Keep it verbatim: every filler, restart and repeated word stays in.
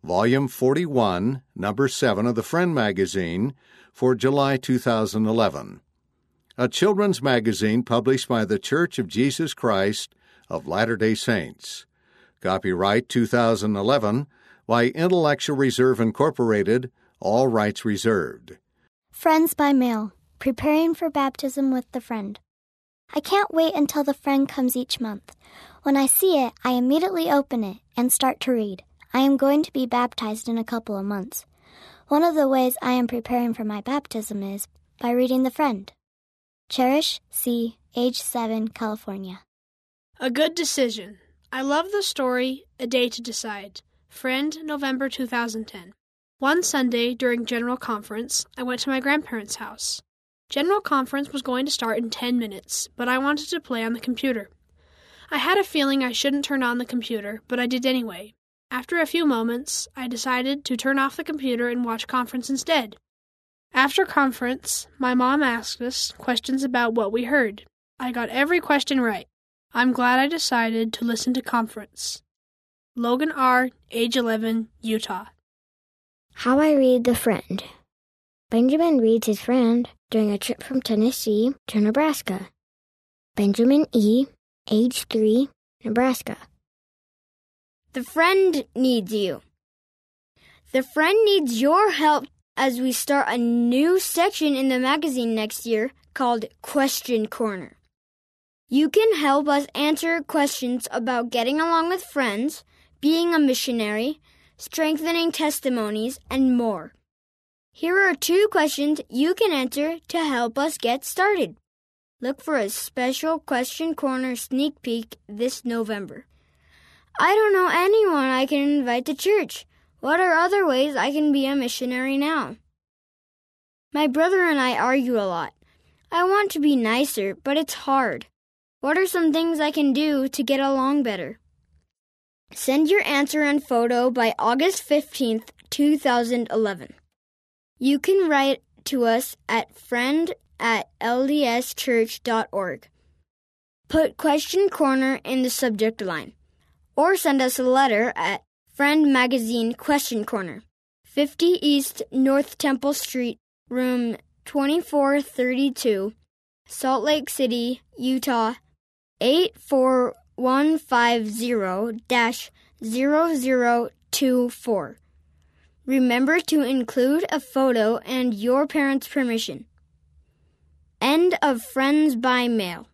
Volume forty-one, Number seven of the Friend magazine for July two thousand eleven. A children's magazine published by The Church of Jesus Christ of Latter-day Saints. Copyright two thousand eleven by Intellectual Reserve Incorporated, all rights reserved. Friends by Mail. Preparing for baptism with the Friend. I can't wait until the Friend comes each month. When I see it, I immediately open it and start to read. I am going to be baptized in a couple of months. One of the ways I am preparing for my baptism is by reading The Friend. Cherish C., age seven, California. A Good Decision. I love the story, A Day to Decide. Friend, November two thousand ten. One Sunday during General Conference, I went to my grandparents' house. General Conference was going to start in ten minutes, but I wanted to play on the computer. I had a feeling I shouldn't turn on the computer, but I did anyway. After a few moments, I decided to turn off the computer and watch conference instead. After conference, my mom asked us questions about what we heard. I got every question right. I'm glad I decided to listen to conference. Logan R., age eleven, Utah. How I Read the Friend. Benjamin reads his friend during a trip from Tennessee to Nebraska. Benjamin E., age three, Nebraska. The Friend needs you. The Friend needs your help as we start a new section in the magazine next year called Question Corner. You can help us answer questions about getting along with friends, being a missionary, strengthening testimonies, and more. Here are two questions you can answer to help us get started. Look for a special Question Corner sneak peek this November. I don't know anyone I can invite to church. What are other ways I can be a missionary now? My brother and I argue a lot. I want to be nicer, but it's hard. What are some things I can do to get along better? Send your answer and photo by August fifteenth, two thousand eleven. You can write to us at friend at l d s church dot org. Put Question Corner in the subject line. Or send us a letter at Friend Magazine Question Corner, fifty East North Temple Street, room twenty-four thirty-two, Salt Lake City, Utah, eight four one five zero dash zero zero two four. Remember to include a photo and your parents' permission. End of Friends by Mail.